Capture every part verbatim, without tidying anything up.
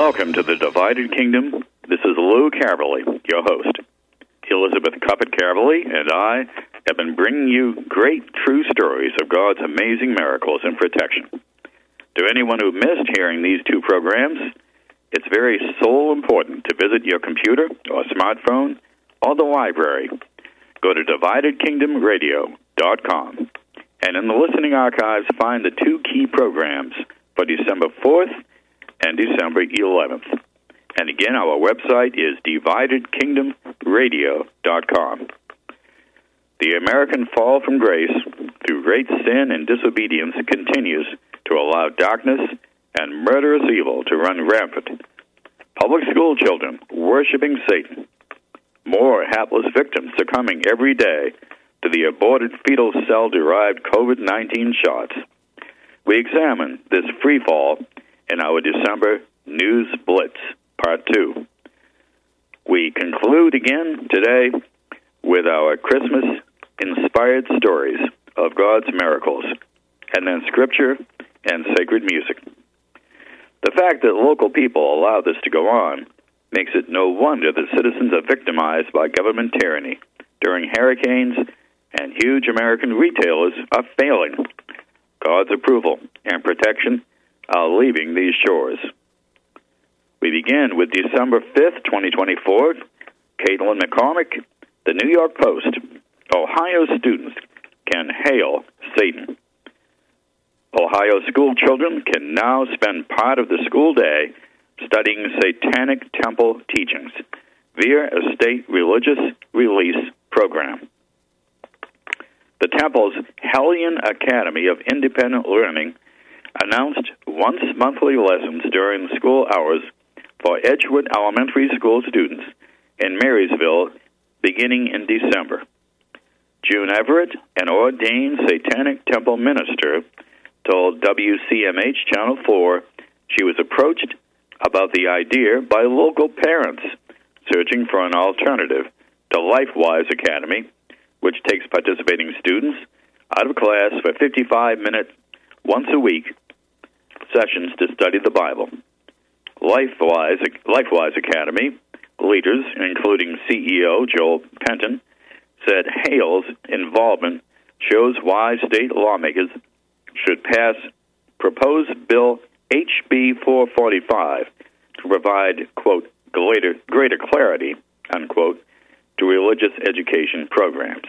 Welcome to the Divided Kingdom. This is Lou Caverly, your host. Elizabeth Cuppet Caverly and I have been bringing you great true stories of God's amazing miracles and protection. To anyone who missed hearing these two programs, it's very soul important to visit your computer or smartphone or the library. Go to divided kingdom radio dot com and in the listening archives find the two key programs for December fourth and December eleventh. And again, our website is divided kingdom radio dot com. The American fall from grace through great sin and disobedience continues to allow darkness and murderous evil to run rampant. Public school children worshiping Satan. More hapless victims succumbing every day to the aborted fetal cell-derived COVID nineteen shots. We examine this free fall in our December News Blitz, Part two. We conclude again today with our Christmas-inspired stories of God's miracles, and then Scripture and sacred music. The fact that local people allow this to go on makes it no wonder that citizens are victimized by government tyranny during hurricanes, and huge American retailers are failing. God's approval and protection are leaving these shores. We begin with December fifth, twenty twenty-four. Caitlin McCormick, The New York Post. Ohio students can hail Satan. Ohio school children can now spend part of the school day studying Satanic temple teachings via a state religious release program. The temple's Hellion Academy of Independent Learning announced once-monthly lessons during school hours for Edgewood Elementary School students in Marysville beginning in December. June Everett, an ordained Satanic temple minister, told W C M H Channel four she was approached about the idea by local parents searching for an alternative to LifeWise Academy, which takes participating students out of class for fifty-five minute, once a week sessions to study the Bible. LifeWise, LifeWise Academy leaders, including C E O Joel Penton, said Hale's involvement shows why state lawmakers should pass proposed bill H B four forty-five to provide, quote, greater, greater clarity, unquote, to religious education programs.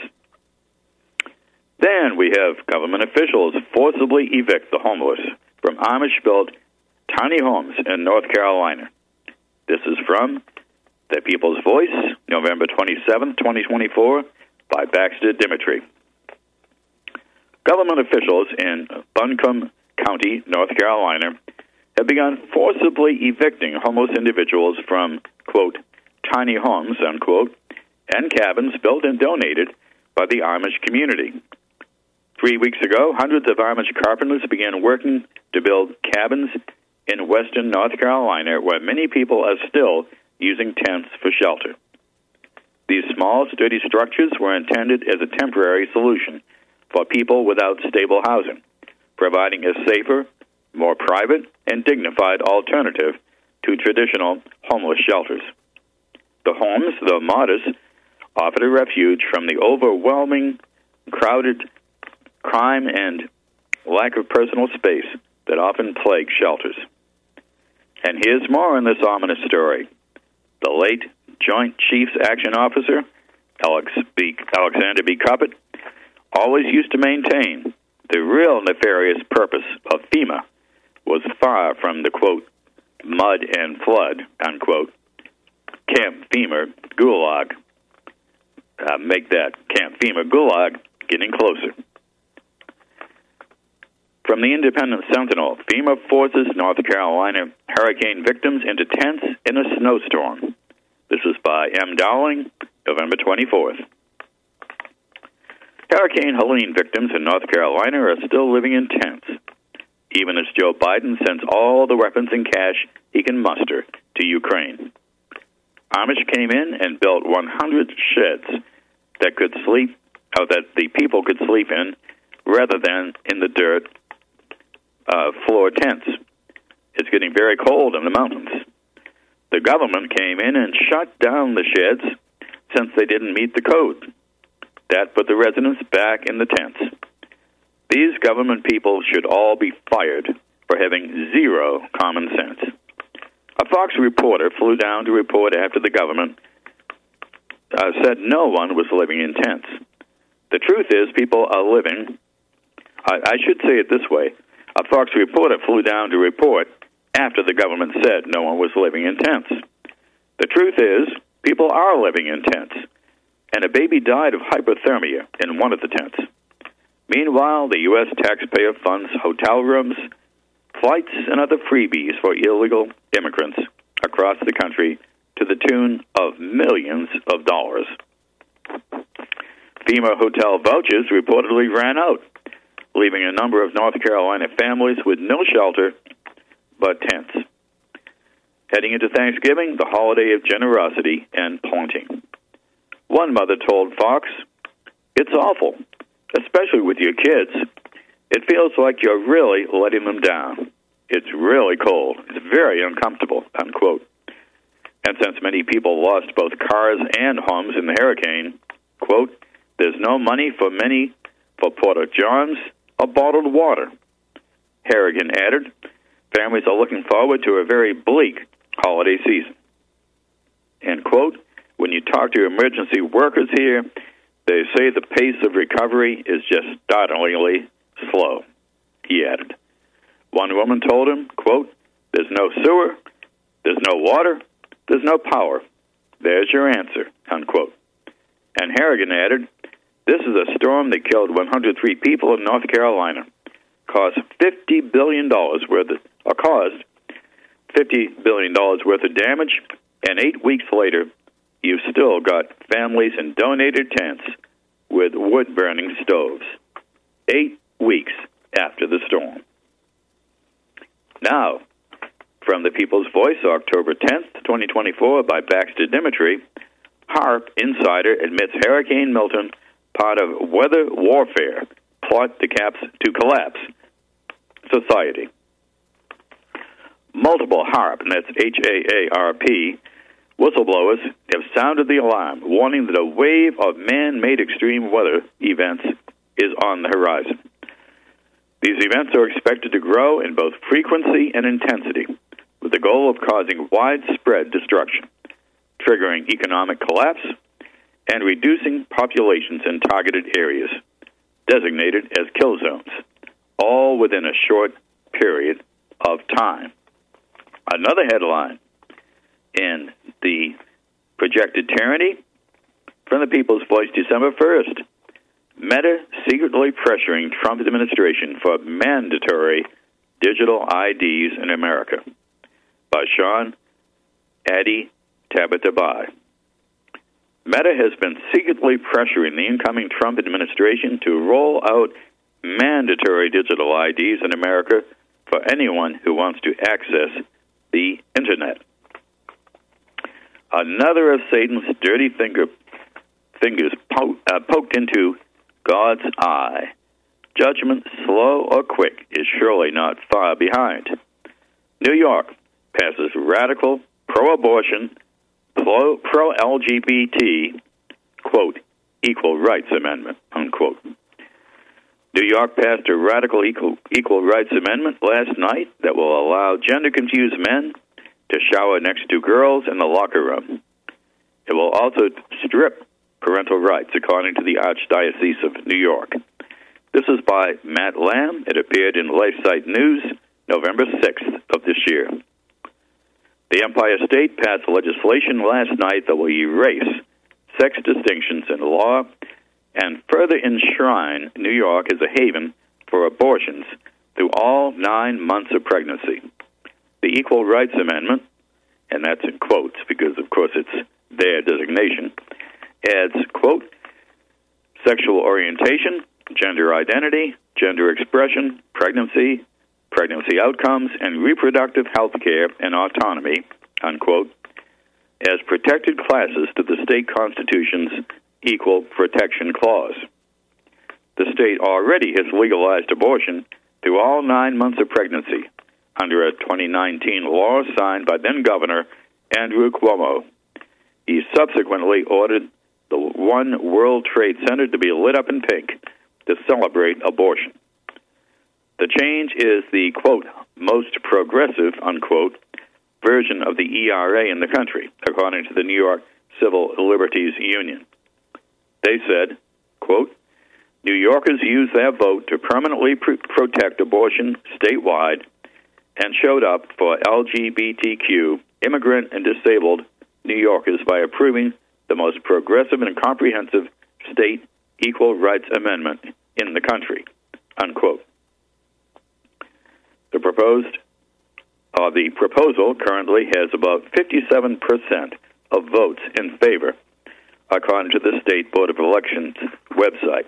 Then we have government officials forcibly evict the homeless from Amish-built tiny homes in North Carolina. This is from The People's Voice, November twenty-seventh, twenty twenty-four, by Baxter Dimitri. Government officials in Buncombe County, North Carolina, have begun forcibly evicting homeless individuals from, quote, tiny homes, unquote, and cabins built and donated by the Amish community. Three weeks ago, hundreds of Amish carpenters began working to build cabins in western North Carolina, where many people are still using tents for shelter. These small, sturdy structures were intended as a temporary solution for people without stable housing, providing a safer, more private, and dignified alternative to traditional homeless shelters. The homes, though modest, offered a refuge from the overwhelming, crowded crime and lack of personal space that often plague shelters. And here's more on this ominous story. The late Joint Chiefs Action Officer, Alex B. Alexander B. Cuppet, always used to maintain the real nefarious purpose of FEMA was far from the, quote, mud and flood, unquote, Camp FEMA Gulag. Uh, make that Camp FEMA Gulag getting closer. From the Independent Sentinel, FEMA forces North Carolina hurricane victims into tents in a snowstorm. This is by M. Dowling, November twenty-fourth. Hurricane Helene victims in North Carolina are still living in tents, even as Joe Biden sends all the weapons and cash he can muster to Ukraine. Amish came in and built one hundred sheds that could sleep, or that the people could sleep in, rather than in the dirt uh, floor tents. It's getting very cold in the mountains, The government came in and shut down the sheds since they didn't meet the code. That put the residents back in the tents. These government people should all be fired for having zero common sense. A Fox reporter flew down to report after the government uh, said no one was living in tents. The truth is, people are living. I, I should say it this way. A Fox reporter flew down to report after the government said no one was living in tents. The truth is, people are living in tents, and a baby died of hypothermia in one of the tents. Meanwhile, the U S taxpayer funds hotel rooms, flights, and other freebies for illegal immigrants across the country to the tune of millions of dollars. FEMA hotel vouchers reportedly ran out, leaving a number of North Carolina families with no shelter but tents. Heading into Thanksgiving, the holiday of generosity and planting. One mother told Fox, "It's awful, especially with your kids. It feels like you're really letting them down. It's really cold. It's very uncomfortable," unquote. And since many people lost both cars and homes in the hurricane, quote, "There's no money for many for Porta Johns or bottled water." Harrigan added, "Families are looking forward to a very bleak holiday season." End quote. When you talk to emergency workers here, they say the pace of recovery is just startlingly slow, he added. One woman told him, quote, "There's no sewer, there's no water, there's no power. There's your answer," unquote. And Harrigan added, "This is a storm that killed one hundred three people in North Carolina, caused fifty billion dollars worth of, or caused fifty billion dollars worth of damage, and eight weeks later, you've still got families in donated tents with wood-burning stoves. Eight weeks after the storm. Now, from the People's Voice, October tenth, twenty twenty-four, by Baxter Dimitri, HAARP insider admits Hurricane Milton, part of weather warfare, plot to, caps, to collapse society. Multiple HAARP, and that's H A A R P, whistleblowers have sounded the alarm, warning that a wave of man-made extreme weather events is on the horizon. These events are expected to grow in both frequency and intensity, with the goal of causing widespread destruction, triggering economic collapse, and reducing populations in targeted areas, designated as kill zones, all within a short period of time. Another headline in the projected tyranny from the People's Voice, December first. Meta secretly pressuring Trump administration for mandatory digital I Ds in America, by Sean Addy Tabatabai. Meta has been secretly pressuring the incoming Trump administration to roll out mandatory digital I Ds in America for anyone who wants to access the Internet. Another of Satan's dirty finger, fingers po- uh, poked into God's eye. Judgment, slow or quick, is surely not far behind. New York passes radical pro-abortion, pro- pro-L G B T, quote, equal rights amendment, unquote. New York passed a radical equal, equal rights amendment last night that will allow gender-confused men to shower next to girls in the locker room. It will also strip parental rights, according to the Archdiocese of New York. This is by Matt Lamb. It appeared in LifeSite News, November sixth of this year. The Empire State passed legislation last night that will erase sex distinctions in law and further enshrine New York as a haven for abortions through all nine months of pregnancy. The Equal Rights Amendment, and that's in quotes because, of course, it's their designation, adds, quote, sexual orientation, gender identity, gender expression, pregnancy, pregnancy outcomes, and reproductive health care and autonomy, unquote, as protected classes to the state constitution's Equal Protection Clause. The state already has legalized abortion through all nine months of pregnancy under a twenty nineteen law signed by then-Governor Andrew Cuomo. He subsequently ordered the One World Trade Center to be lit up in pink to celebrate abortion. The change is the, quote, most progressive, unquote, version of the E R A in the country, according to the New York Civil Liberties Union. They said, quote, New Yorkers used their vote to permanently pr- protect abortion statewide and showed up for L G B T Q, immigrant and disabled New Yorkers by approving the most progressive and comprehensive state equal rights amendment in the country, unquote. The proposed, uh, the proposal currently has about fifty-seven percent of votes in favor, according to the State Board of Elections website.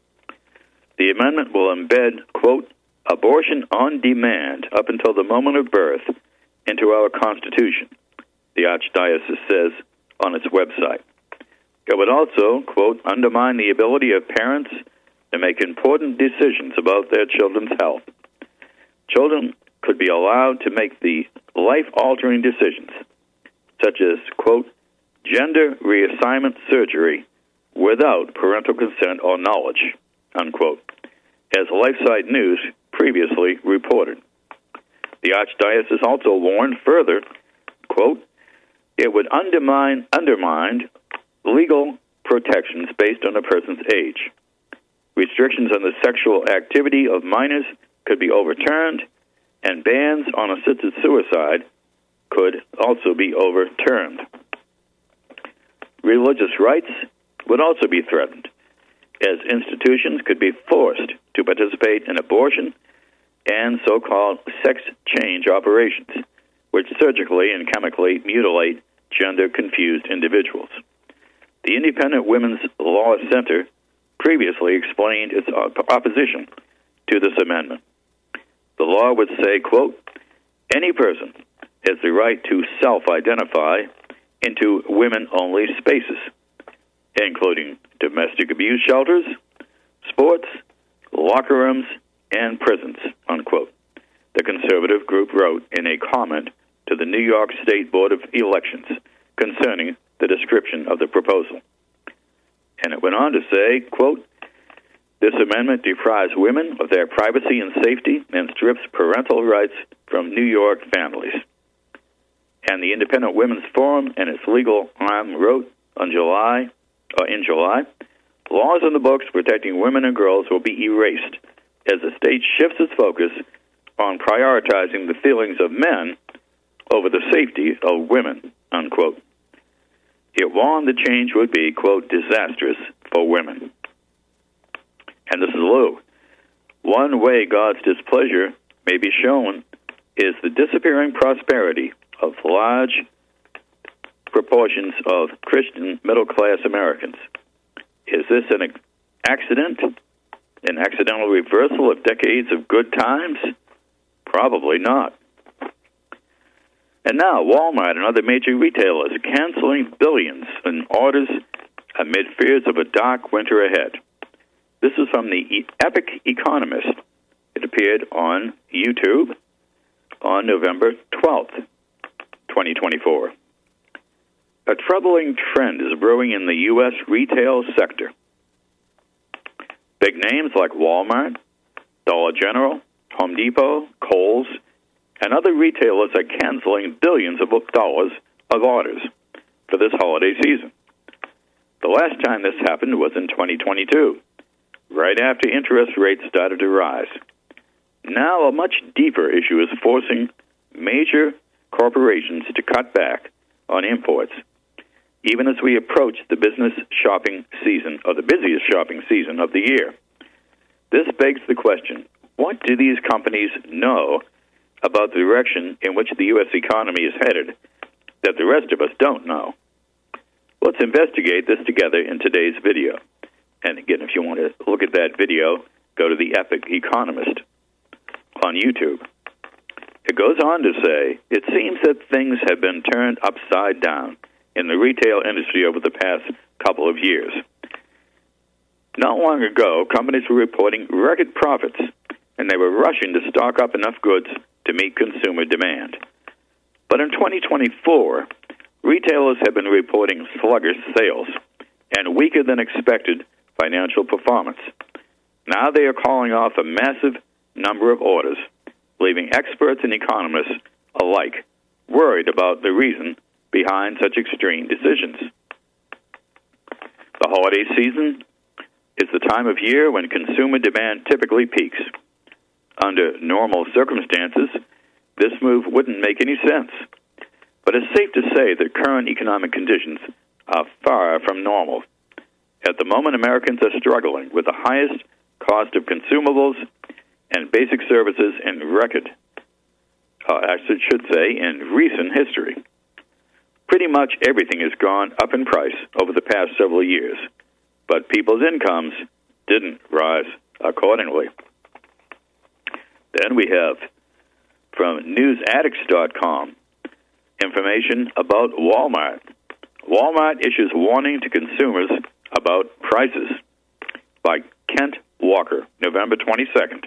The amendment will embed, quote, abortion on demand up until the moment of birth into our Constitution, the Archdiocese says on its website. It would also, quote, undermine the ability of parents to make important decisions about their children's health. Children could be allowed to make the life-altering decisions, such as, quote, gender reassignment surgery without parental consent or knowledge, unquote, as LifeSite News previously reported. The Archdiocese also warned further, quote, it would undermine, undermine legal protections based on a person's age. Restrictions on the sexual activity of minors could be overturned, and bans on assisted suicide could also be overturned. Religious rights would also be threatened, as institutions could be forced to participate in abortion and so-called sex change operations, which surgically and chemically mutilate gender-confused individuals. The Independent Women's Law Center previously explained its op- opposition to this amendment. The law would say, quote, any person has the right to self-identify into women-only spaces, including domestic abuse shelters, sports, locker rooms, and prisons, unquote, the conservative group wrote in a comment to the New York State Board of Elections concerning the description of the proposal. And it went on to say, quote, this amendment deprives women of their privacy and safety and strips parental rights from New York families. And the Independent Women's Forum and its legal arm wrote on July, or in July, laws in the books protecting women and girls will be erased as the state shifts its focus on prioritizing the feelings of men over the safety of women, unquote. It warned the change would be, quote, disastrous for women. And this is Lou. One way God's displeasure may be shown is the disappearing prosperity of large proportions of Christian middle-class Americans. Is this an accident, an accidental reversal of decades of good times? Probably not. And now, Walmart and other major retailers canceling billions in orders amid fears of a dark winter ahead. This is from the Epic Economist. It appeared on YouTube on November twelfth, twenty twenty-four. A troubling trend is brewing in the U S retail sector. Big names like Walmart, Dollar General, Home Depot, Kohl's, and other retailers are canceling billions of dollars of orders for this holiday season. The last time this happened was in twenty twenty-two, right after interest rates started to rise. Now a much deeper issue is forcing major corporations to cut back on imports, even as we approach the business shopping season, or the busiest shopping season of the year. This begs the question, what do these companies know about the direction in which the U S economy is headed that the rest of us don't know? Let's investigate this together in today's video. And again, if you want to look at that video, go to the Epic Economist on YouTube. It goes on to say, it seems that things have been turned upside down in the retail industry over the past couple of years. Not long ago, companies were reporting record profits, and they were rushing to stock up enough goods to meet consumer demand. But in twenty twenty-four, retailers have been reporting sluggish sales and weaker than expected financial performance. Now they are calling off a massive number of orders, leaving experts and economists alike worried about the reason behind such extreme decisions. The holiday season is the time of year when consumer demand typically peaks. Under normal circumstances, this move wouldn't make any sense. But it's safe to say that current economic conditions are far from normal. At the moment, Americans are struggling with the highest cost of consumables and basic services in record, uh, I should say, in recent history. Pretty much everything has gone up in price over the past several years, but people's incomes didn't rise accordingly. Then we have, from news addicts dot com, information about Walmart. Walmart issues warning to consumers about prices, by Kent Walker, November twenty-second.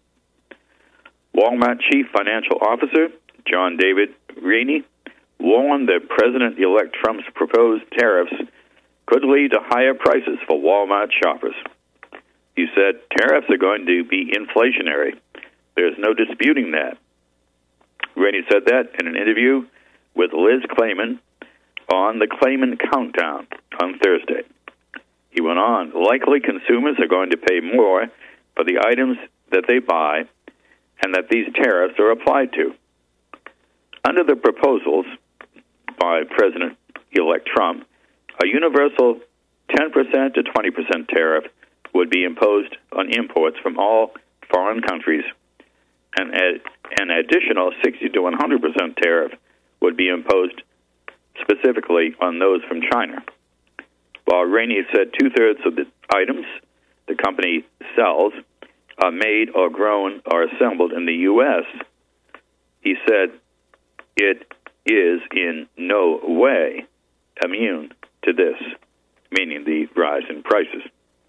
Walmart Chief Financial Officer John David Rainey warned that President-elect Trump's proposed tariffs could lead to higher prices for Walmart shoppers. He said tariffs are going to be inflationary. There's no disputing that. Rainey said that in an interview with Liz Clayman on the Clayman Countdown on Thursday. He went on, likely consumers are going to pay more for the items that they buy and that these tariffs are applied to. Under the proposals by President-elect Trump, a universal ten percent to twenty percent tariff would be imposed on imports from all foreign countries, and an additional sixty to one hundred percent tariff would be imposed specifically on those from China. While Rainey said two-thirds of the items the company sells are made or grown or assembled in the U S, he said it is in no way immune to this, meaning the rise in prices.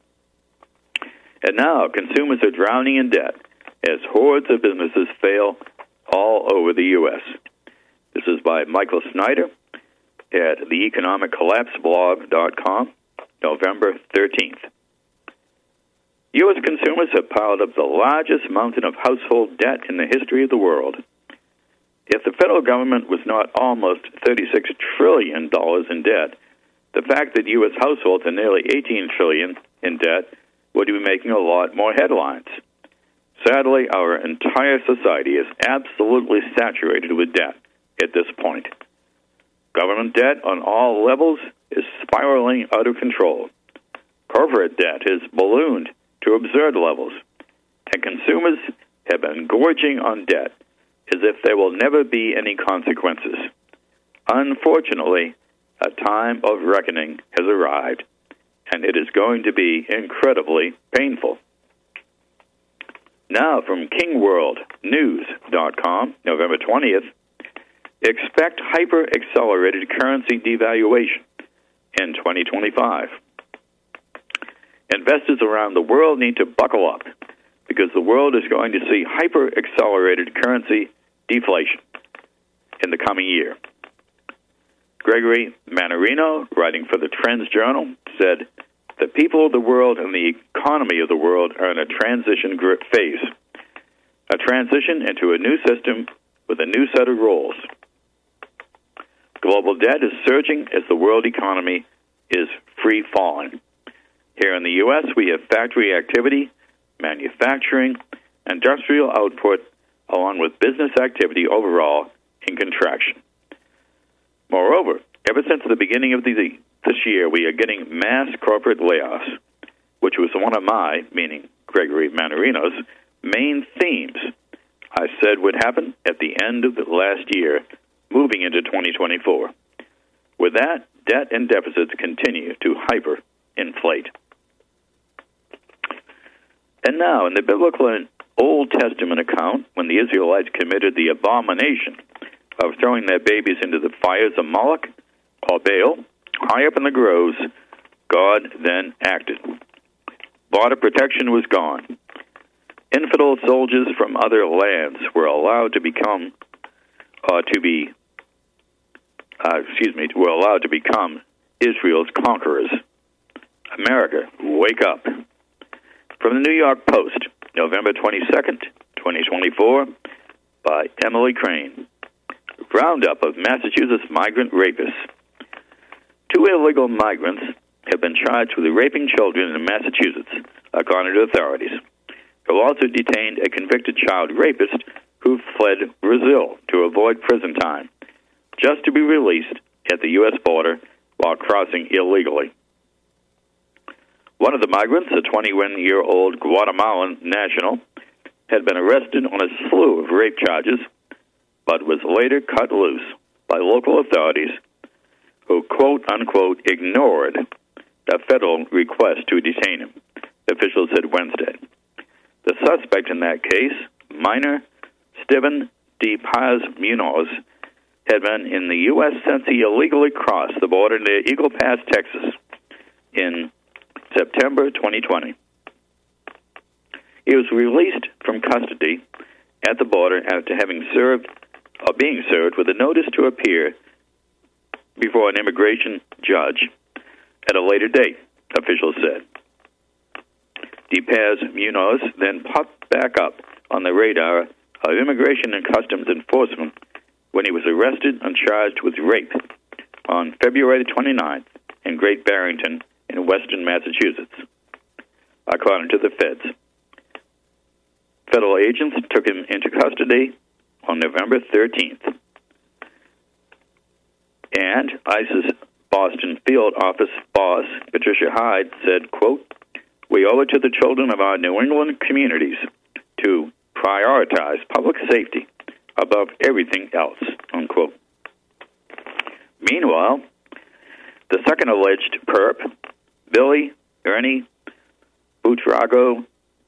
And now consumers are drowning in debt as hordes of businesses fail all over the U S. This is by Michael Snyder at the economic collapse blog dot com, November thirteenth. U S consumers have piled up the largest mountain of household debt in the history of the world. If the federal government was not almost thirty-six trillion dollars in debt, the fact that U S households are nearly eighteen trillion dollars in debt would be making a lot more headlines. Sadly, our entire society is absolutely saturated with debt at this point. Government debt on all levels is spiraling out of control. Corporate debt has ballooned to absurd levels, and consumers have been gorging on debt as if there will never be any consequences. Unfortunately, a time of reckoning has arrived, and it is going to be incredibly painful. Now, from king world news dot com, November twentieth, expect hyper-accelerated currency devaluation in twenty twenty-five. Investors around the world need to buckle up because the world is going to see hyper-accelerated currency deflation in the coming year. Gregory Mannarino, writing for the Trends Journal, said, "The people of the world and the economy of the world are in a transition phase, a transition into a new system with a new set of rules. Global debt is surging as the world economy is free-falling. Here in the U S, we have factory activity, manufacturing, industrial output, along with business activity overall in contraction. Moreover, ever since the beginning of the, this year, we are getting mass corporate layoffs, which was one of my, meaning Gregory Mannarino's, main themes I said would happen at the end of the last year, moving into twenty twenty-four. With that, debt and deficits continue to hyperinflate." And now, in the biblical Old Testament account, when the Israelites committed the abomination of throwing their babies into the fires of Moloch or Baal, high up in the groves, God then acted. Border protection was gone. Infidel soldiers from other lands were allowed to become, uh, to be uh, excuse me, were allowed to become Israel's conquerors. America, wake up. From the New York Post, November twenty-second, twenty twenty-four, by Emily Crane. Roundup of Massachusetts migrant rapists. Two illegal migrants have been charged with raping children in Massachusetts, according to authorities, who also detained a convicted child rapist who fled Brazil to avoid prison time, just to be released at the U S border while crossing illegally. One of the migrants, a twenty-one-year-old Guatemalan national, had been arrested on a slew of rape charges, but was later cut loose by local authorities who, quote-unquote, ignored a federal request to detain him, officials said Wednesday. The suspect in that case, minor Steven D. Paz Munoz, had been in the U S since he illegally crossed the border near Eagle Pass, Texas, in September twenty twenty. He was released from custody at the border after having served, or being served, with a notice to appear before an immigration judge at a later date, officials said. D. Paz Munoz then popped back up on the radar of Immigration and Customs Enforcement when he was arrested and charged with rape on February twenty-ninth in Great Barrington in western Massachusetts, according to the feds. Federal agents took him into custody on November thirteenth. And ICE's Boston field office boss, Patricia Hyde, said, quote, "We owe it to the children of our New England communities to prioritize public safety above everything else," unquote. Meanwhile, the second alleged perp, Billy Ernie Buitrago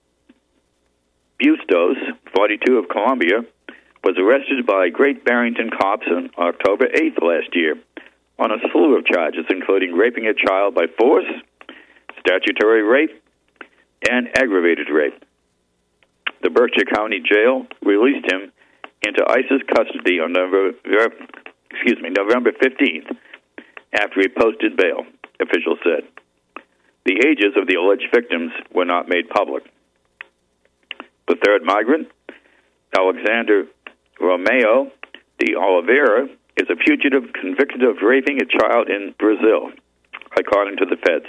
Bustos, forty-two, of Columbia, was arrested by Great Barrington cops on October eighth last year on a slew of charges, including raping a child by force, statutory rape, and aggravated rape. The Berkshire County Jail released him into ICE's custody on November, excuse me, November fifteenth after he posted bail, officials said. The ages of the alleged victims were not made public. The third migrant, Alexander Romeo de Oliveira, is a fugitive convicted of raping a child in Brazil, according to the feds.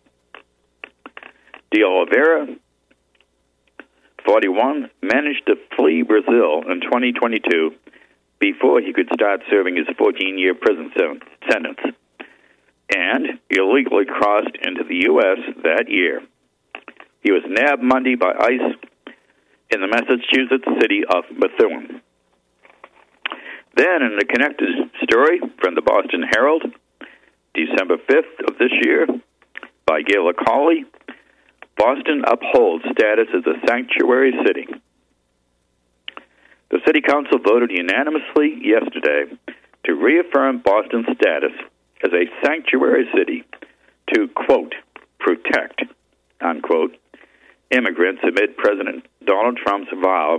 De Oliveira, forty-one, managed to flee Brazil in twenty twenty-two before he could start serving his fourteen-year prison sentence, and illegally crossed into the U S that year. He was nabbed Monday by ICE in the Massachusetts city of Methuen. Then, in the connected story from the Boston Herald, December fifth of this year, by Gayla Colley, Boston upholds status as a sanctuary city. The city council voted unanimously yesterday to reaffirm Boston's status as a sanctuary city to, quote, protect, unquote, immigrants amid President Donald Trump's vow,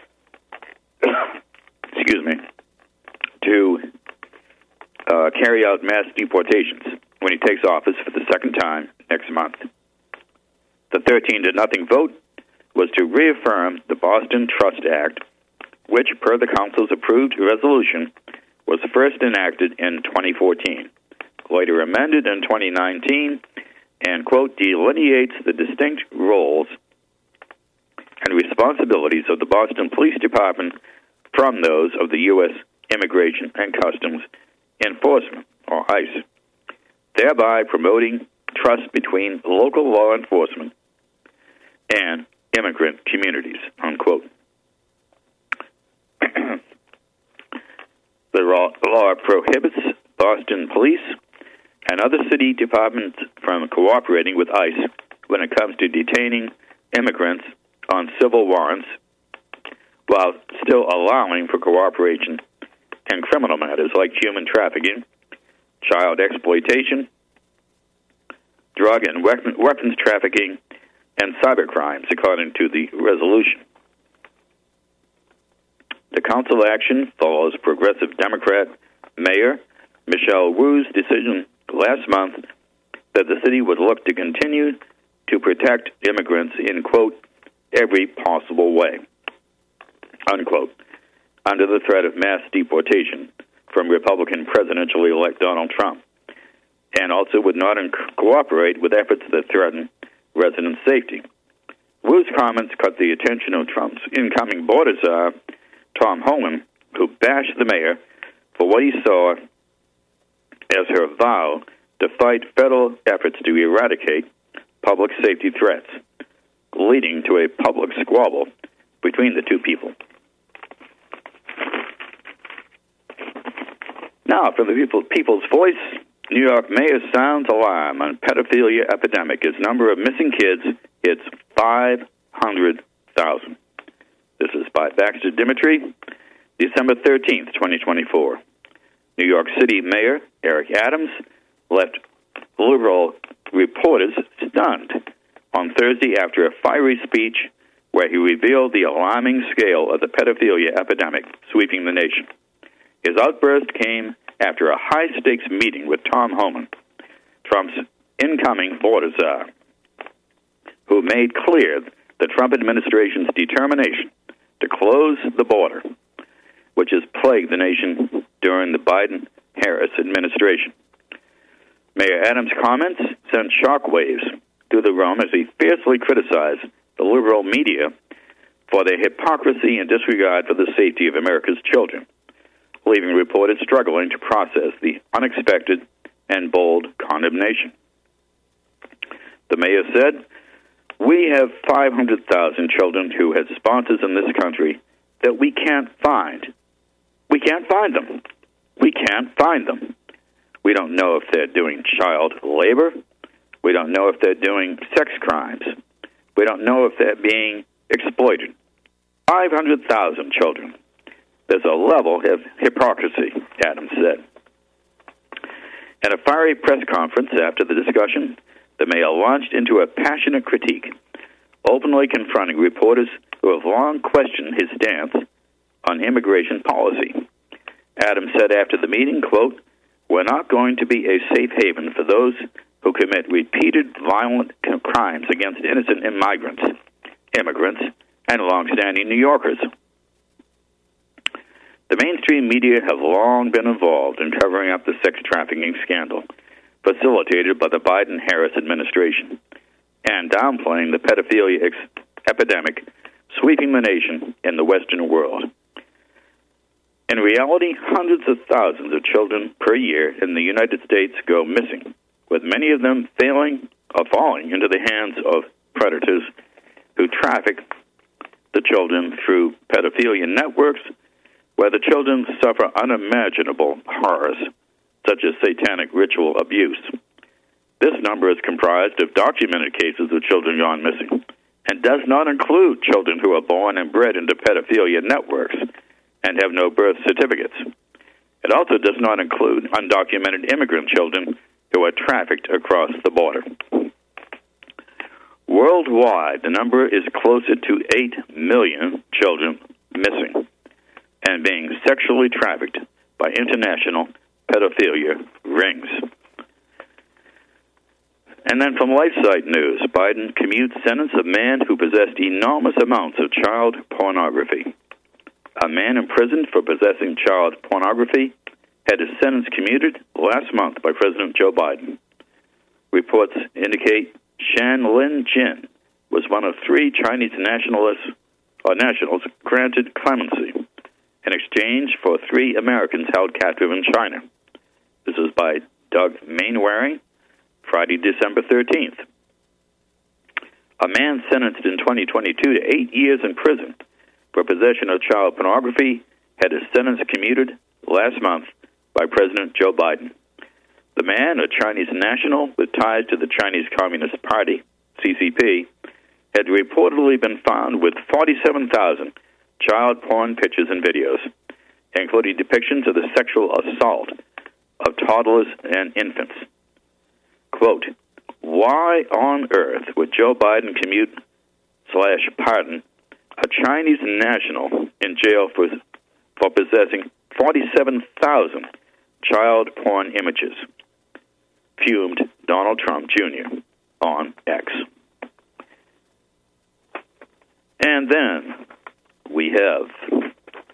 excuse me, to uh, carry out mass deportations when he takes office for the second time next month. The thirteen to nothing vote was to reaffirm the Boston Trust Act, which, per the council's approved resolution, was first enacted in twenty fourteen, later amended in twenty nineteen, and, quote, delineates the distinct roles and responsibilities of the Boston Police Department from those of the U S Immigration and Customs Enforcement, or ICE, thereby promoting trust between local law enforcement and immigrant communities, unquote. The law prohibits Boston police and other city departments from cooperating with ICE when it comes to detaining immigrants on civil warrants, while still allowing for cooperation in criminal matters like human trafficking, child exploitation, drug and weapon, weapons trafficking, and cyber crimes, according to the resolution. The council action follows Progressive Democrat Mayor Michelle Wu's decision last month that the city would look to continue to protect immigrants in, quote, every possible way, unquote, under the threat of mass deportation from Republican presidential-elect Donald Trump, and also would not inc- cooperate with efforts that threaten resident safety. Wu's comments caught the attention of Trump's incoming border czar, Tom Homan, who bashed the mayor for what he saw as her vow to fight federal efforts to eradicate public safety threats, leading to a public squabble between the two people. Now, from the people, People's Voice, New York mayor sounds alarm on pedophilia epidemic as number of missing kids hits five hundred thousand. This is by Baxter Dimitri, December thirteenth, twenty twenty-four. New York City Mayor Eric Adams left liberal reporters stunned on Thursday after a fiery speech where he revealed the alarming scale of the pedophilia epidemic sweeping the nation. His outburst came after a high-stakes meeting with Tom Homan, Trump's incoming border czar, who made clear the Trump administration's determination to close the border, which has plagued the nation during the Biden-Harris administration. Mayor Adams' comments sent shockwaves through the realm as he fiercely criticized the liberal media for their hypocrisy and disregard for the safety of America's children, leaving reporters struggling to process the unexpected and bold condemnation. The mayor said, "We have five hundred thousand children who have sponsors in this country that we can't find. We can't find them. We can't find them. We don't know if they're doing child labor. We don't know if they're doing sex crimes. We don't know if they're being exploited. five hundred thousand children. There's a level of hypocrisy," Adams said. At a fiery press conference after the discussion, the mayor launched into a passionate critique, openly confronting reporters who have long questioned his stance on immigration policy. Adams said after the meeting, quote, "We're not going to be a safe haven for those who commit repeated violent crimes against innocent immigrants, immigrants, and longstanding New Yorkers." The mainstream media have long been involved in covering up the sex trafficking scandal facilitated by the Biden-Harris administration and downplaying the pedophilia ex- epidemic sweeping the nation and the Western world. In reality, hundreds of thousands of children per year in the United States go missing, with many of them failing or falling into the hands of predators who traffic the children through pedophilia networks, where the children suffer unimaginable horrors, such as satanic ritual abuse. This number is comprised of documented cases of children gone missing and does not include children who are born and bred into pedophilia networks and have no birth certificates. It also does not include undocumented immigrant children who are trafficked across the border. Worldwide, the number is closer to eight million children missing and being sexually trafficked by international pedophilia rings. And then from LifeSite News, Biden commutes sentence of man who possessed enormous amounts of child pornography. A man imprisoned for possessing child pornography had his sentence commuted last month by President Joe Biden. Reports indicate Shan Lin Jin was one of three Chinese nationalists or nationals granted clemency in exchange for three Americans held captive in China. This is by Doug Mainwaring, Friday, December thirteenth. A man sentenced in twenty twenty-two to eight years in prison for possession of child pornography had his sentence commuted last month by President Joe Biden. The man, a Chinese national with ties to the Chinese Communist Party, C C P, had reportedly been found with forty-seven thousand child porn pictures and videos, including depictions of the sexual assault of toddlers and infants. Quote, "Why on earth would Joe Biden commute slash pardon a Chinese national in jail for for possessing forty-seven thousand child porn images, fumed Donald Trump Junior on X. And then we have,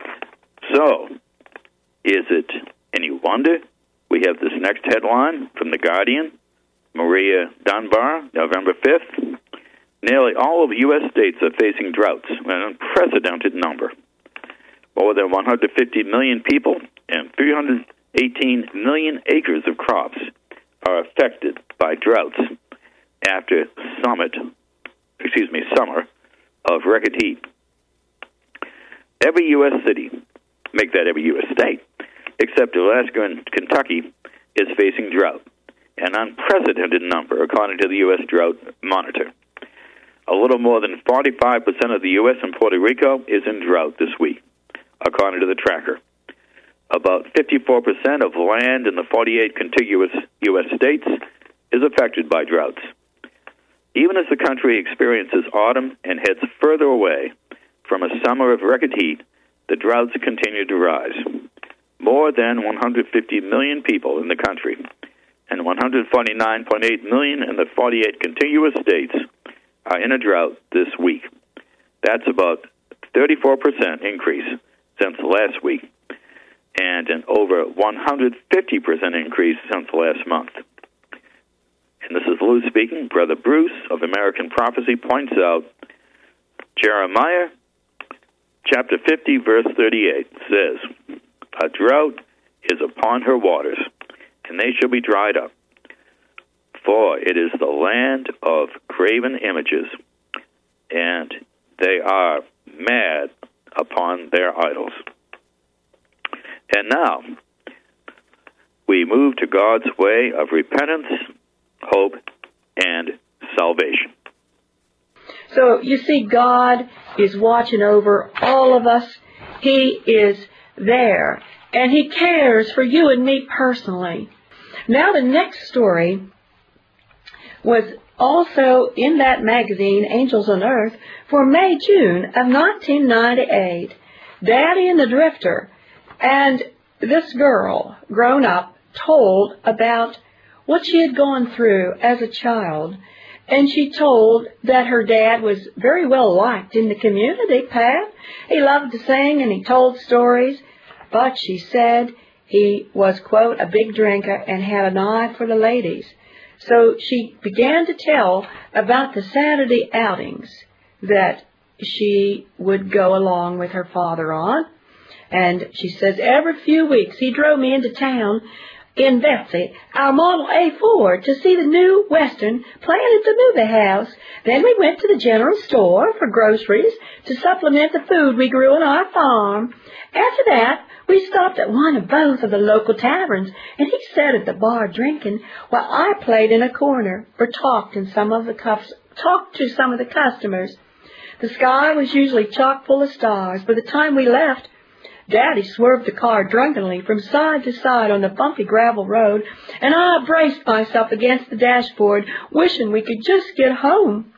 so is it any wonder we have this next headline from The Guardian? Maria Dunbar, November fifth. Nearly all of U S states are facing droughts, an unprecedented number. More than one hundred fifty million people and three hundred eighteen million acres of crops are affected by droughts after summit, excuse me, summer of record heat. Every U S city, make that every U S state, except Alaska and Kentucky, is facing drought, an unprecedented number, according to the U S Drought Monitor. A little more than forty-five percent of the U S and Puerto Rico is in drought this week, according to the tracker. About fifty-four percent of land in the forty-eight contiguous U S states is affected by droughts. Even as the country experiences autumn and heads further away from a summer of record heat, the droughts continue to rise. More than one hundred fifty million people in the country and one hundred forty-nine point eight million in the forty-eight contiguous states are in a drought this week. That's about thirty-four percent increase since last week and an over one hundred fifty percent increase since last month. And this is Lou speaking. Brother Bruce of American Prophecy points out Jeremiah chapter fifty, verse thirty-eight says, "A drought is upon her waters, and they shall be dried up. For it is the land of graven images, and they are mad upon their idols." And now, we move to God's way of repentance, hope, and salvation. So, you see, God is watching over all of us. He is there, and He cares for you and me personally. Now, the next story was also in that magazine, Angels on Earth, for May, June of nineteen ninety-eight. Daddy and the Drifter. And this girl, grown up, told about what she had gone through as a child. And she told that her dad was very well liked in the community, Pat. He loved to sing and he told stories. But she said he was, quote, a big drinker and had an eye for the ladies. So she began to tell about the Saturday outings that she would go along with her father on. And she says every few weeks he drove me into town in Betsy, our Model A Ford, to see the new Western playing at the movie house. Then we went to the general store for groceries to supplement the food we grew on our farm. After that, we stopped at one of both of the local taverns, and he sat at the bar drinking while I played in a corner or talked in some of the cups, talked to some of the customers. The sky was usually chock full of stars. By the time we left, Daddy swerved the car drunkenly from side to side on the bumpy gravel road, and I braced myself against the dashboard, wishing we could just get home.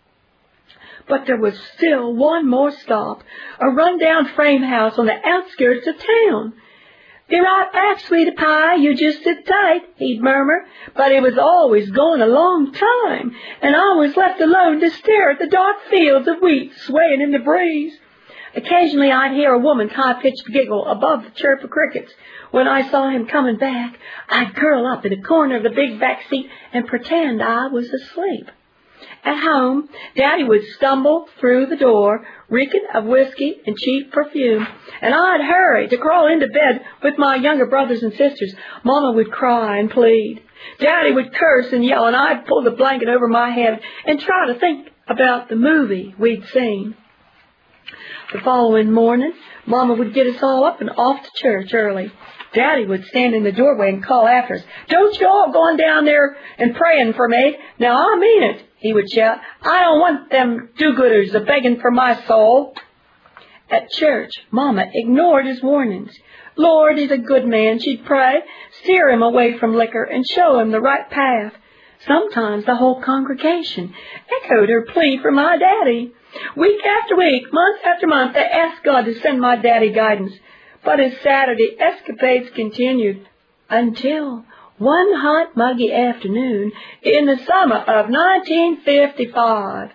But there was still one more stop, a run-down frame house on the outskirts of town. "Be right back, sweetie pie, you just sit tight," he'd murmur, but he was always going a long time, and I was left alone to stare at the dark fields of wheat swaying in the breeze. Occasionally I'd hear a woman's high-pitched giggle above the chirp of crickets. When I saw him coming back, I'd curl up in a corner of the big back seat and pretend I was asleep. At home, Daddy would stumble through the door, reeking of whiskey and cheap perfume, and I'd hurry to crawl into bed with my younger brothers and sisters. Mama would cry and plead. Daddy would curse and yell, and I'd pull the blanket over my head and try to think about the movie we'd seen. The following morning, Mama would get us all up and off to church early. Daddy would stand in the doorway and call after us, "Don't you all going down there and praying for me? Now, I mean it," he would shout. "I don't want them do-gooders a-begging for my soul." At church, Mama ignored his warnings. "Lord, he's a good man," she'd pray. Steer him away from liquor and show him the right path. Sometimes the whole congregation echoed her plea for my daddy. Week after week, month after month, they asked God to send my daddy guidance. But his Saturday escapades continued. Until one hot, muggy afternoon in the summer of nineteen fifty-five.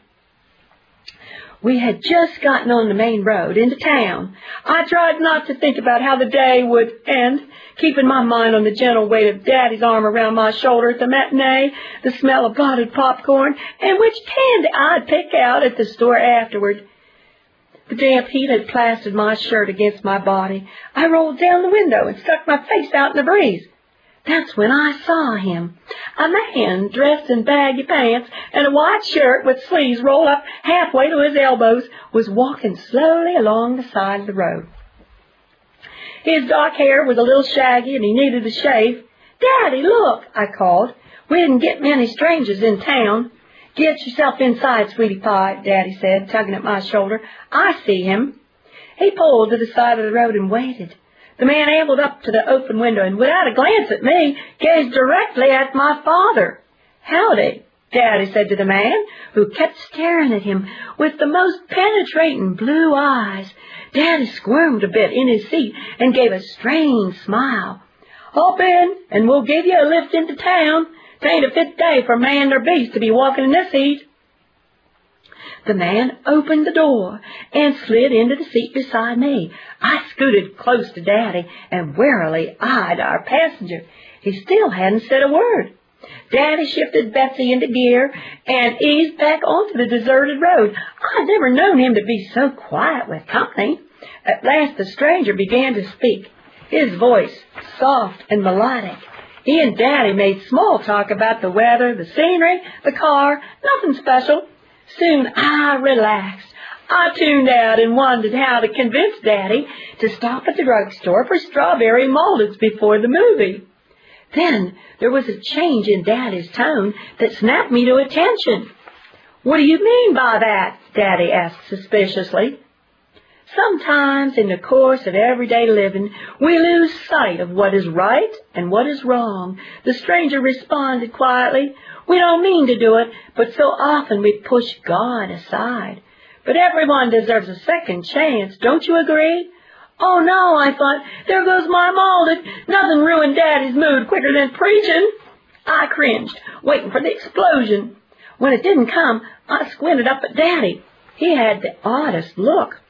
We had just gotten on the main road into town. I tried not to think about how the day would end, keeping my mind on the gentle weight of Daddy's arm around my shoulder at the matinee, the smell of potted popcorn, and which candy I'd pick out at the store afterward. The damp heat had plastered my shirt against my body. I rolled down the window and stuck my face out in the breeze. That's when I saw him. A man dressed in baggy pants and a white shirt with sleeves rolled up halfway to his elbows was walking slowly along the side of the road. His dark hair was a little shaggy and he needed a shave. "Daddy, look," I called. "We didn't get many strangers in town." "Get yourself inside, sweetie pie," Daddy said, tugging at my shoulder. "I see him." He pulled to the side of the road and waited. The man ambled up to the open window and, without a glance at me, gazed directly at my father. "Howdy," Daddy said to the man, who kept staring at him with the most penetrating blue eyes. Daddy squirmed a bit in his seat and gave a strange smile. "Hop in, and we'll give you a lift into town. 'Tain't a fit day for man or beast to be walking in this heat." The man opened the door and slid into the seat beside me. I scooted close to Daddy and warily eyed our passenger. He still hadn't said a word. Daddy shifted Betsy into gear and eased back onto the deserted road. I'd never known him to be so quiet with company. At last the stranger began to speak, his voice soft and melodic. He and Daddy made small talk about the weather, the scenery, the car, nothing special. Soon I relaxed. I tuned out and wondered how to convince Daddy to stop at the drugstore for strawberry malteds before the movie. Then there was a change in Daddy's tone that snapped me to attention. "What do you mean by that?" Daddy asked suspiciously. "Sometimes in the course of everyday living, we lose sight of what is right and what is wrong," the stranger responded quietly. "We don't mean to do it, but so often we push God aside. But everyone deserves a second chance, don't you agree?" "Oh, no," I thought, "there goes my malted. Nothing ruined Daddy's mood quicker than preaching." I cringed, waiting for the explosion. When it didn't come, I squinted up at Daddy. He had the oddest look.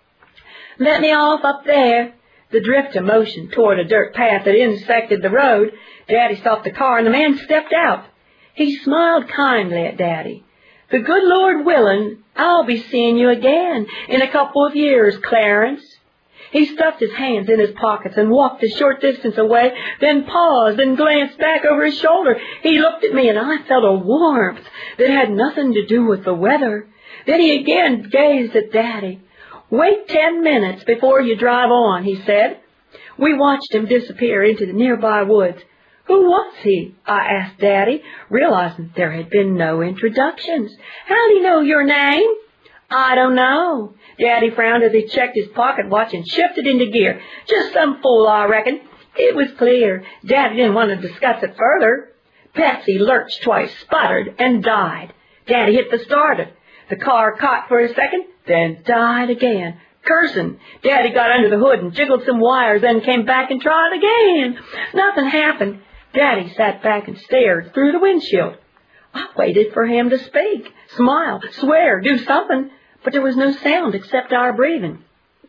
"Let me off up there." The drifter motioned toward a dirt path that intersected the road. Daddy stopped the car and the man stepped out. He smiled kindly at Daddy. "The good Lord willing, I'll be seeing you again in a couple of years, Clarence." He stuffed his hands in his pockets and walked a short distance away, then paused and glanced back over his shoulder. He looked at me and I felt a warmth that had nothing to do with the weather. Then he again gazed at Daddy. "Wait ten minutes before you drive on," he said. We watched him disappear into the nearby woods. "Who was he?" I asked Daddy, realizing there had been no introductions. "How'd he know your name?" "I don't know." Daddy frowned as he checked his pocket watch and shifted into gear. "Just some fool, I reckon." It was clear Daddy didn't want to discuss it further. Betsy lurched twice, sputtered, and died. Daddy hit the starter. The car caught for a second, then died again. Cursing, Daddy got under the hood and jiggled some wires, then came back and tried again. Nothing happened. Daddy sat back and stared through the windshield. I waited for him to speak, smile, swear, do something, but there was no sound except our breathing.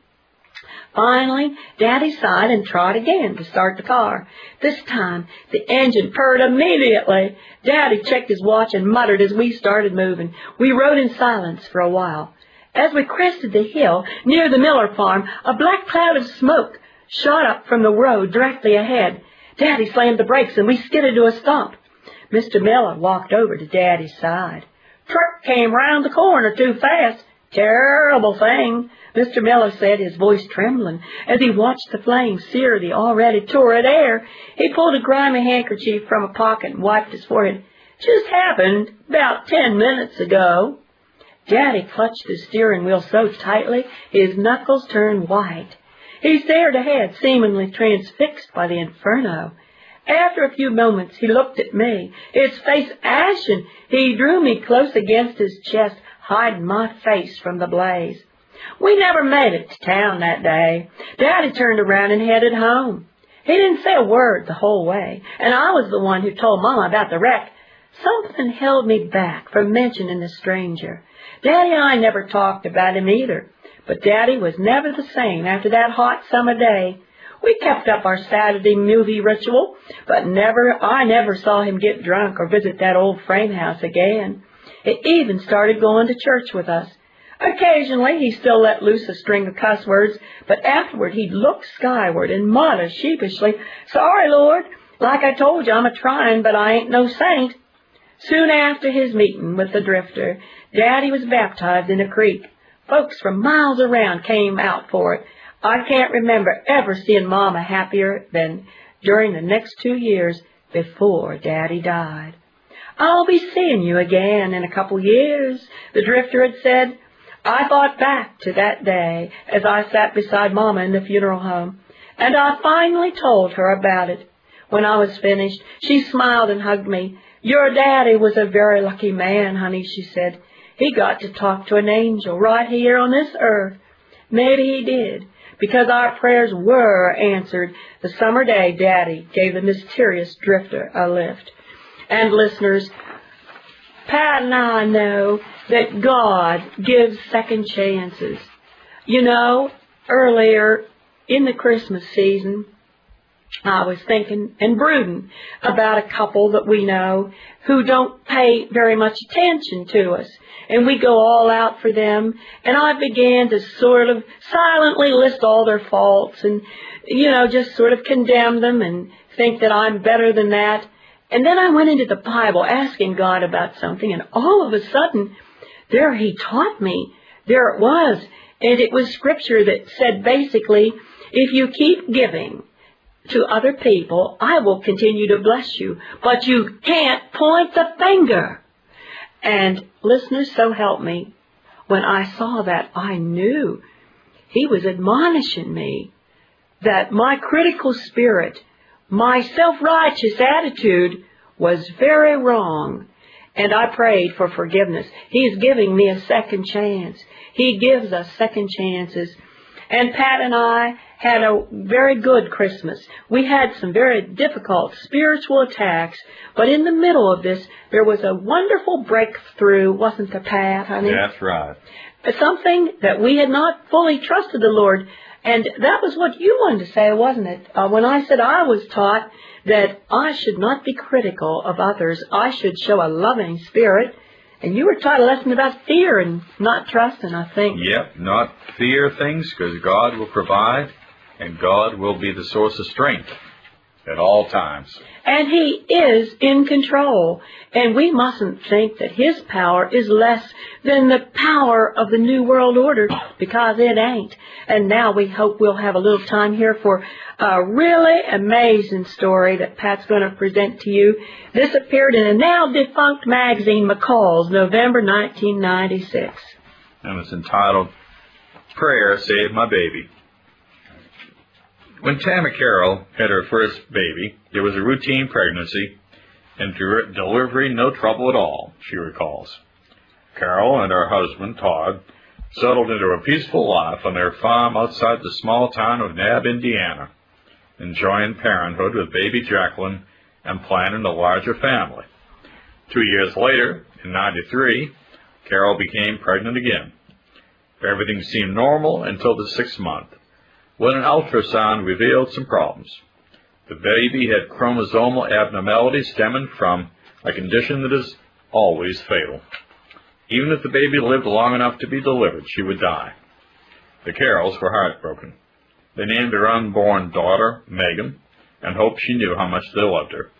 Finally, Daddy sighed and tried again to start the car. This time, the engine purred immediately. Daddy checked his watch and muttered as we started moving. We rode in silence for a while. As we crested the hill near the Miller farm, a black cloud of smoke shot up from the road directly ahead. Daddy slammed the brakes and we skidded to a stop. Mister Miller walked over to Daddy's side. "Truck came round the corner too fast. Terrible thing," Mister Miller said, his voice trembling, as he watched the flames sear the already torrid air. He pulled a grimy handkerchief from a pocket and wiped his forehead. "Just happened about ten minutes ago." Daddy clutched the steering wheel so tightly his knuckles turned white. He stared ahead, seemingly transfixed by the inferno. After a few moments, he looked at me, his face ashen. He drew me close against his chest, hiding my face from the blaze. We never made it to town that day. Daddy turned around and headed home. He didn't say a word the whole way, and I was the one who told Mama about the wreck. Something held me back from mentioning the stranger. Daddy and I never talked about him either, but Daddy was never the same after that hot summer day. We kept up our Saturday movie ritual, but never, I never saw him get drunk or visit that old frame house again. He even started going to church with us. Occasionally, he still let loose a string of cuss words, but afterward he'd look skyward and mutter sheepishly, "Sorry, Lord, like I told you, I'm a-trying, but I ain't no saint." Soon after his meeting with the drifter, Daddy was baptized in a creek. Folks from miles around came out for it. I can't remember ever seeing Mama happier than during the next two years before Daddy died. "I'll be seeing you again in a couple years," the drifter had said. I thought back to that day as I sat beside Mama in the funeral home, and I finally told her about it. When I was finished, she smiled and hugged me. "Your Daddy was a very lucky man, honey," she said. "He got to talk to an angel right here on this earth." Maybe he did, because our prayers were answered the summer day Daddy gave the mysterious drifter a lift. And listeners, Pat and I know that God gives second chances. You know, earlier in the Christmas season, I was thinking and brooding about a couple that we know who don't pay very much attention to us, and we go all out for them, and I began to sort of silently list all their faults and, you know, just sort of condemn them and think that I'm better than that. And then I went into the Bible asking God about something, and all of a sudden, there he taught me. There it was, and it was scripture that said basically, if you keep giving to other people, I will continue to bless you, but you can't point the finger. And listeners, so help me, when I saw that, I knew he was admonishing me that my critical spirit, my self-righteous attitude was very wrong, and I prayed for forgiveness. He's giving me a second chance. He gives us second chances. And Pat and I had a very good Christmas. We had some very difficult spiritual attacks, but in the middle of this, there was a wonderful breakthrough, wasn't there, Pat, honey? That's right. Something that we had not fully trusted the Lord. And that was what you wanted to say, wasn't it? Uh, when I said I was taught that I should not be critical of others, I should show a loving spirit. And you were taught a lesson about fear and not trusting, I think. Yep, not fear things, because God will provide, and God will be the source of strength at all times. And he is in control. And we mustn't think that his power is less than the power of the New World Order, because it ain't. And now we hope we'll have a little time here for a really amazing story that Pat's going to present to you. This appeared in a now-defunct magazine, McCall's, November nineteen ninety-six. And it's entitled, Prayer Saved My Baby. When Tammy Carroll had her first baby, it was a routine pregnancy and delivery no trouble at all, she recalls. Carol and her husband, Todd, settled into a peaceful life on their farm outside the small town of Nab, Indiana, enjoying parenthood with baby Jacqueline and planning a larger family. Two years later, in ninety-three, Carol became pregnant again. Everything seemed normal until the sixth month, when an ultrasound revealed some problems. The baby had chromosomal abnormalities stemming from a condition that is always fatal. Even if the baby lived long enough to be delivered, she would die. The Carrolls were heartbroken. They named their unborn daughter Megan and hoped she knew how much they loved her.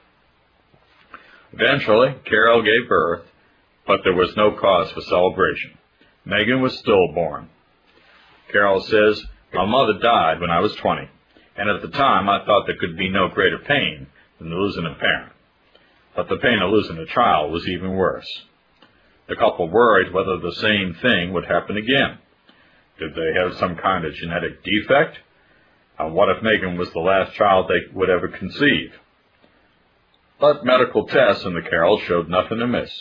Eventually, Carol gave birth, but there was no cause for celebration. Megan was stillborn. Carol says, "My mother died when I was twenty, and at the time I thought there could be no greater pain than losing a parent. But the pain of losing a child was even worse." The couple worried whether the same thing would happen again. Did they have some kind of genetic defect? And what if Megan was the last child they would ever conceive? But medical tests in the Carrolls showed nothing amiss.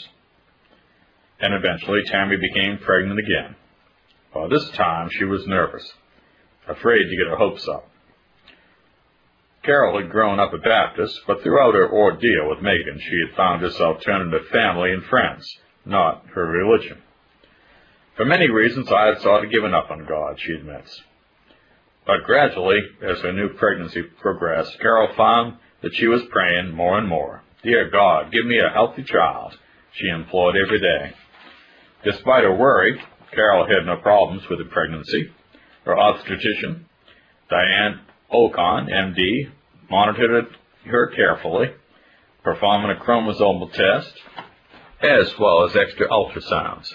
And eventually Tammy became pregnant again. By this time she was nervous, afraid to get her hopes up. Carol had grown up a Baptist, but throughout her ordeal with Megan, she had found herself turning to family and friends, not her religion. For many reasons, I had sort of given up on God, she admits. But gradually, as her new pregnancy progressed, Carol found that she was praying more and more. Dear God, give me a healthy child, she implored every day. Despite her worry, Carol had no problems with the pregnancy. Her obstetrician, Diane Ocon, M D, monitored her carefully, performing a chromosomal test, as well as extra ultrasounds.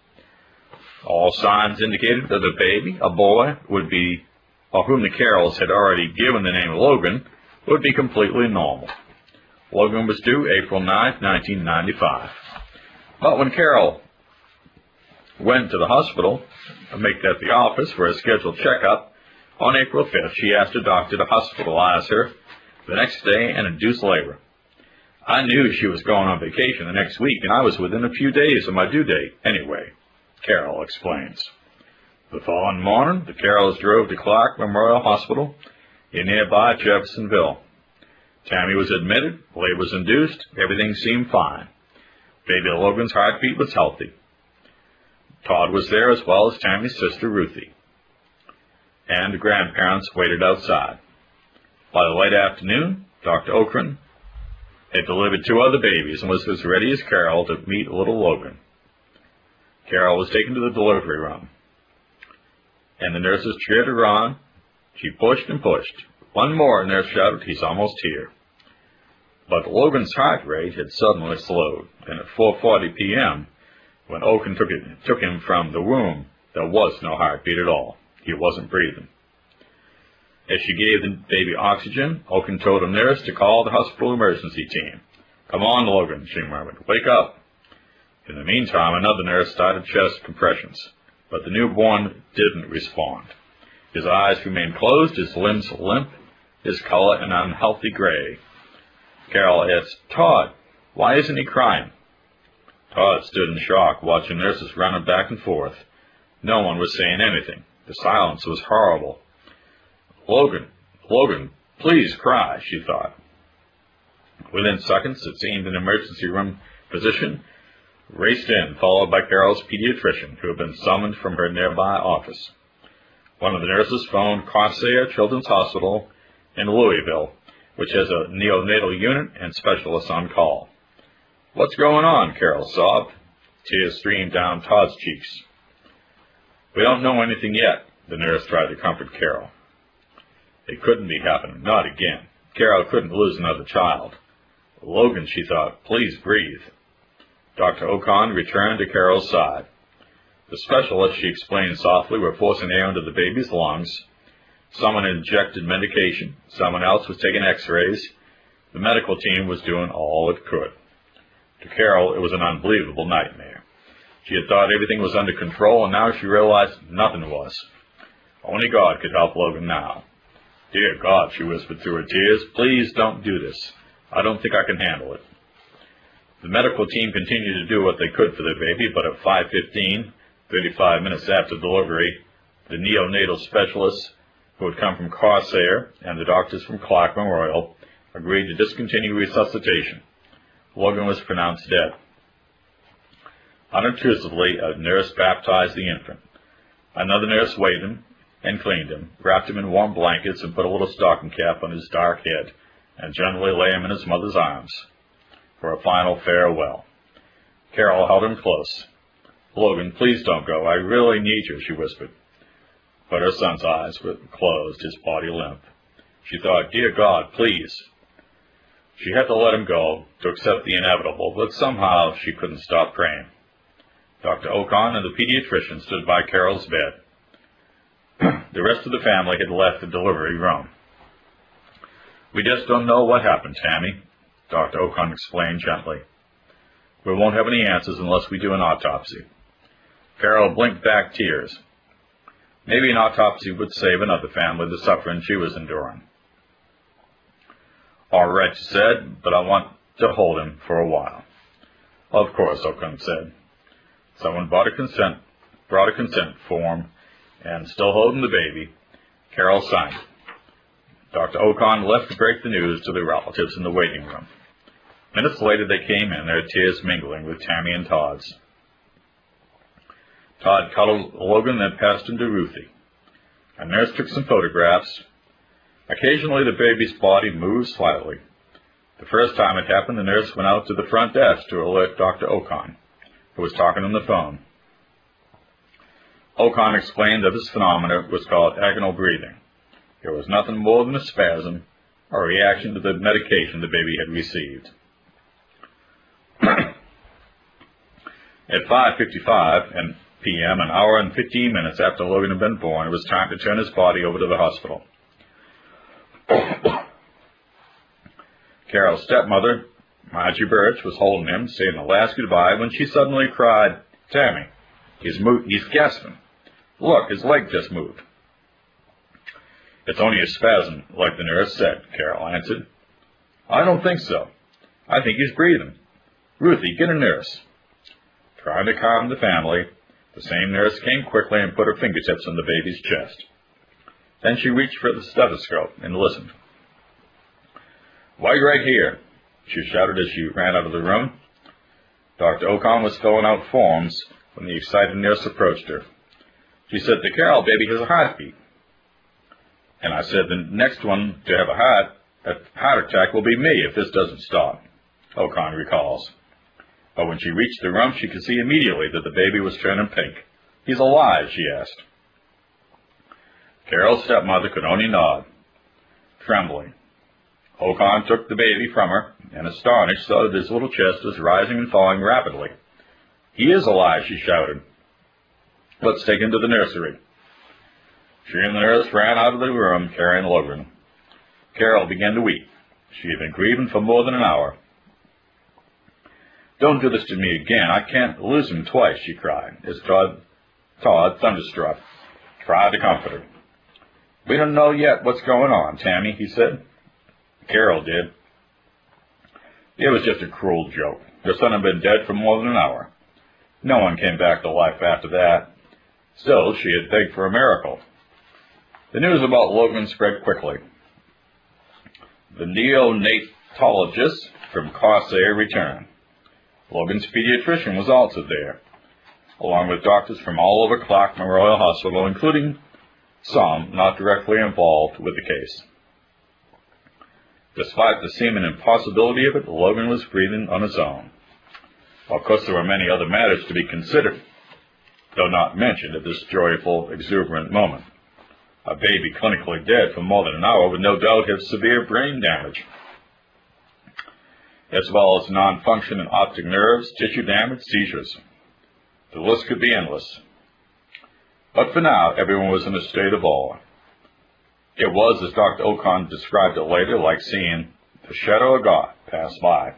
All signs indicated that the baby, a boy, would be, or whom the Carols had already given the name Logan, would be completely normal. Logan was due April ninth, nineteen ninety-five. But when Carol went to the hospital, to make that the office for a scheduled checkup, on April fifth, she asked her doctor to hospitalize her the next day and induce labor. I knew she was going on vacation the next week, and I was within a few days of my due date anyway, Carol explains. The following morning, the Carols drove to Clark Memorial Hospital in nearby Jeffersonville. Tammy was admitted, labor was induced, everything seemed fine. Baby Logan's heartbeat was healthy. Todd was there, as well as Tammy's sister Ruthie, and the grandparents waited outside. By the late afternoon, Doctor Okren had delivered two other babies and was as ready as Carol to meet little Logan. Carol was taken to the delivery room, and the nurses cheered her on. She pushed and pushed. One more, nurse shouted, he's almost here. But Logan's heart rate had suddenly slowed, and at four forty p m, when Okren took, it, took him from the womb, there was no heartbeat at all. He wasn't breathing. As she gave the baby oxygen, Okren told a nurse to call the hospital emergency team. Come on, Logan, she murmured. Wake up. In the meantime, another nurse started chest compressions, but the newborn didn't respond. His eyes remained closed, his limbs limp, his color an unhealthy gray. Carol asked, Todd, why isn't he crying? Todd stood in shock, watching nurses running back and forth. No one was saying anything. The silence was horrible. Logan, Logan, please cry, she thought. Within seconds, it seemed an emergency room physician raced in, followed by Carol's pediatrician, who had been summoned from her nearby office. One of the nurses phoned Corsair Children's Hospital in Louisville, which has a neonatal unit and specialists on call. What's going on? Carol sobbed. Tears streamed down Todd's cheeks. We don't know anything yet, the nurse tried to comfort Carol. It couldn't be happening, not again. Carol couldn't lose another child. Logan, she thought, please breathe. Doctor Ocon returned to Carol's side. The specialists, she explained softly, were forcing air into the baby's lungs. Someone injected medication. Someone else was taking x-rays. The medical team was doing all it could. To Carol, it was an unbelievable nightmare. She had thought everything was under control, and now she realized nothing was. Only God could help Logan now. Dear God, she whispered through her tears, please don't do this. I don't think I can handle it. The medical team continued to do what they could for the baby, but at five fifteen, thirty-five minutes after delivery, the neonatal specialists who had come from Corsair and the doctors from Clark Memorial agreed to discontinue resuscitation. Logan was pronounced dead. Unobtrusively, a nurse baptized the infant. Another nurse weighed him and cleaned him, wrapped him in warm blankets, and put a little stocking cap on his dark head, and gently lay him in his mother's arms for a final farewell. Carol held him close. Logan, please don't go. I really need you, she whispered. But her son's eyes were closed, his body limp. She thought, dear God, please. She had to let him go, to accept the inevitable, but somehow she couldn't stop praying. Doctor Ocon and the pediatrician stood by Carol's bed. The rest of the family had left the delivery room. We just don't know what happened, Tammy, Doctor Ocon explained gently. We won't have any answers unless we do an autopsy. Carol blinked back tears. Maybe an autopsy would save another family the suffering she was enduring. All right, she said, but I want to hold him for a while. Of course, Ocon said. Someone brought a consent, brought a consent form, and still holding the baby, Carol signed it. Doctor Ocon left to break the news to the relatives in the waiting room. Minutes later they came in, their tears mingling with Tammy and Todd's. Todd cuddled Logan, then passed him to Ruthie. A nurse took some photographs. Occasionally the baby's body moved slightly. The first time it happened, the nurse went out to the front desk to alert Doctor Ocon, who was talking on the phone. Ocon explained that this phenomenon was called agonal breathing. It was nothing more than a spasm, or a reaction to the medication the baby had received. At five fifty-five p m, an hour and fifteen minutes after Logan had been born, it was time to turn his body over to the hospital. Carol's stepmother, Margie Birch, was holding him, saying the last goodbye, when she suddenly cried, "Tammy, he's, mo- he's gasping. Look, his leg just moved." "It's only a spasm, like the nurse said," Carol answered. "I don't think so. I think he's breathing. Ruthie, get a nurse." Trying to calm the family, the same nurse came quickly and put her fingertips on the baby's chest. Then she reached for the stethoscope and listened. "Wait right here," she shouted as she ran out of the room. Doctor Ocon was filling out forms when the excited nurse approached her. She said, "The Carol baby has a heartbeat." And I said, "The next one to have a heart, a heart attack will be me if this doesn't stop," Ocon recalls. But when she reached the room, she could see immediately that the baby was turning pink. "He's alive?" she asked. Carol's stepmother could only nod, trembling. Ocon took the baby from her, and astonished saw that his little chest was rising and falling rapidly. "He is alive," she shouted. "Let's take him to the nursery." She and the nurse ran out of the room carrying Logan. Carol began to weep. She had been grieving for more than an hour. "Don't do this to me again. I can't lose him twice," she cried, as Todd, Todd thunderstruck, tried to comfort her. "We don't know yet what's going on, Tammy," he said. Carol did. "It was just a cruel joke. Your son had been dead for more than an hour. No one came back to life after that. Still, she had begged for a miracle." The news about Logan spread quickly. The neonatologist from Corsair returned. Logan's pediatrician was also there, along with doctors from all over Clark Memorial Hospital, including some not directly involved with the case. Despite the seeming impossibility of it, Logan was breathing on his own. Of course, there were many other matters to be considered, though not mentioned at this joyful, exuberant moment. A baby clinically dead for more than an hour would no doubt have severe brain damage, as well as non-function in optic nerves, tissue damage, seizures. The list could be endless. But for now, everyone was in a state of awe. It was, as Doctor Ocon described it later, like seeing the shadow of God pass by.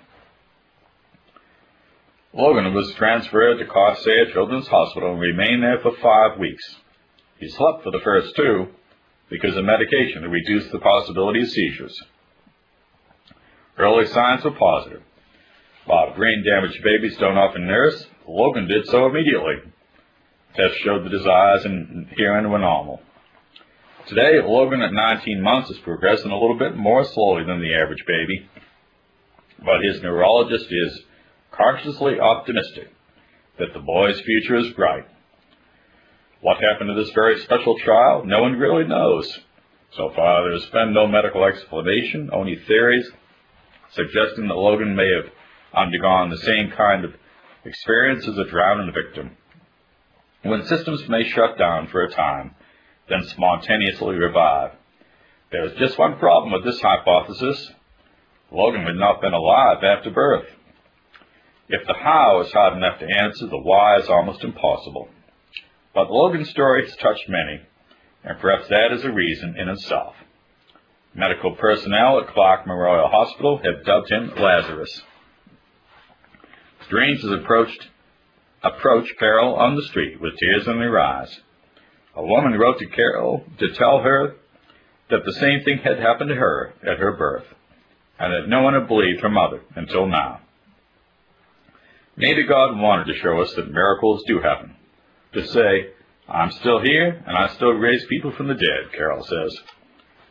Logan was transferred to Corsair Children's Hospital and remained there for five weeks. He slept for the first two because of medication to reduce the possibility of seizures. Early signs were positive. While brain-damaged babies don't often nurse, Logan did so immediately. Tests showed that his eyes and hearing were normal. Today, Logan at nineteen months is progressing a little bit more slowly than the average baby, but his neurologist is cautiously optimistic that the boy's future is bright. What happened to this very special child? No one really knows. So far, there has been no medical explanation, only theories suggesting that Logan may have undergone the same kind of experience as a drowning victim, when systems may shut down for a time, then spontaneously revive. There is just one problem with this hypothesis. Logan had not been alive after birth. If the how is hard enough to answer, the why is almost impossible. But Logan's story has touched many, and perhaps that is a reason in itself. Medical personnel at Clark Memorial Hospital have dubbed him Lazarus. Strangers approached, approached Carol on the street with tears in their eyes. A woman wrote to Carol to tell her that the same thing had happened to her at her birth, and that no one had believed her mother until now. Maybe God wanted to show us that miracles do happen. To say, "I'm still here, and I still raise people from the dead," Carol says.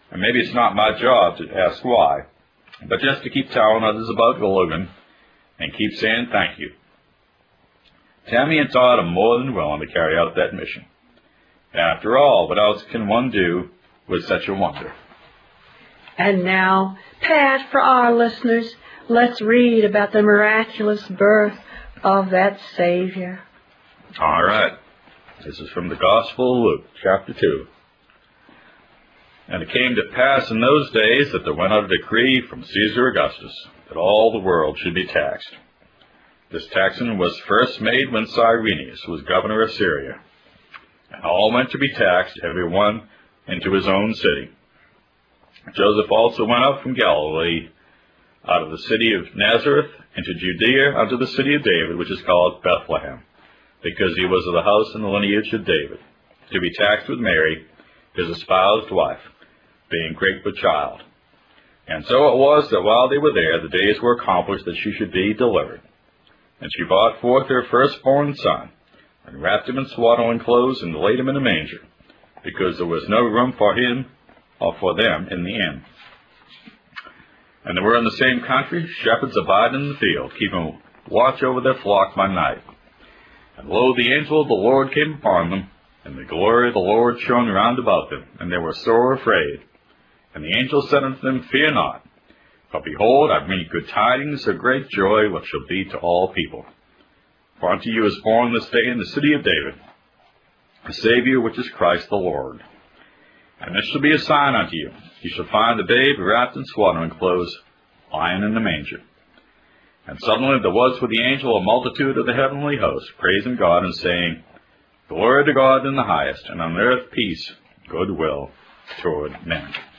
And maybe it's not my job to ask why, but just to keep telling others about Logan and keep saying thank you. Tammy and Todd are more than willing to carry out that mission. After all, what else can one do with such a wonder? And now, Pat, for our listeners, let's read about the miraculous birth of that Savior. All right. This is from the Gospel of Luke, chapter two. And it came to pass in those days that there went out a decree from Caesar Augustus that all the world should be taxed. This taxing was first made when Cyrenius was governor of Syria. And all went to be taxed, every one into his own city. Joseph also went up from Galilee, out of the city of Nazareth, into Judea, unto the city of David, which is called Bethlehem, because he was of the house and the lineage of David, to be taxed with Mary, his espoused wife, being great with child. And so it was that while they were there, the days were accomplished that she should be delivered. And she brought forth her firstborn son, and wrapped him in swaddling clothes, and laid him in a manger, because there was no room for him or for them in the inn. And there were in the same country shepherds abiding in the field, keeping watch over their flock by night. And lo, the angel of the Lord came upon them, and the glory of the Lord shone round about them, and they were sore afraid. And the angel said unto them, Fear not, for behold, I bring you good tidings of great joy, which shall be to all people. For unto you is born this day in the city of David a Savior, which is Christ the Lord. And this shall be a sign unto you. You shall find the babe wrapped in swaddling clothes, lying in the manger. And suddenly there was with the angel a multitude of the heavenly host, praising God and saying, Glory to God in the highest, and on earth peace, goodwill toward men.